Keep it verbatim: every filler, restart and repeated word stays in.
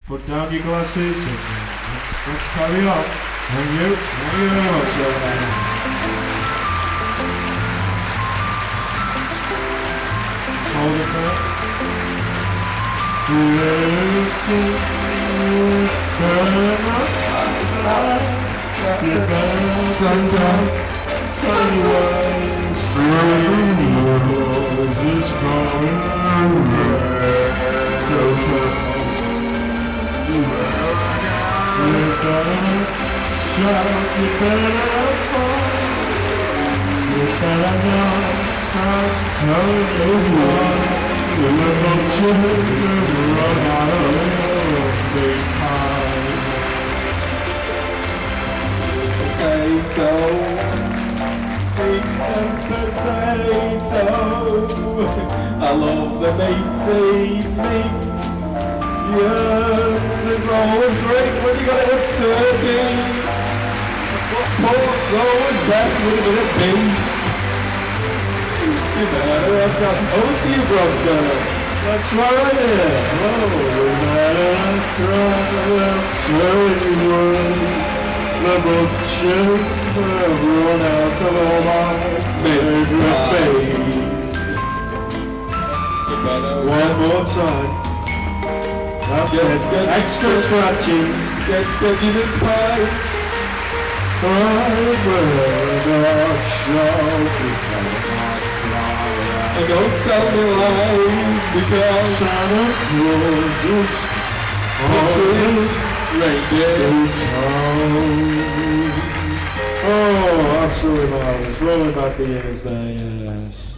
Put down your glasses and let's, let's carry on. Thank you. Thank you very much, young man. Hold it there. You better tell you what is going so true. You better shout, you better fall, you better not stop telling you why. You little children run out of your big pie. Potato, potato, I love the meaty meat. Yes, it's always great when you got a turkey. Pork's always best with a bit of beef. You better watch out. Over to you, Brosco. That's right here. Oh, we better throw you would. Little chicks have run out of all my favorite babies. One more time. That's Get, it. get, Extra get, scratches. Get, get you this pie. And don't tell me lies because Santa Claus is on reindeer. Oh, absolutely marvelous. Rolling back the years there, yes.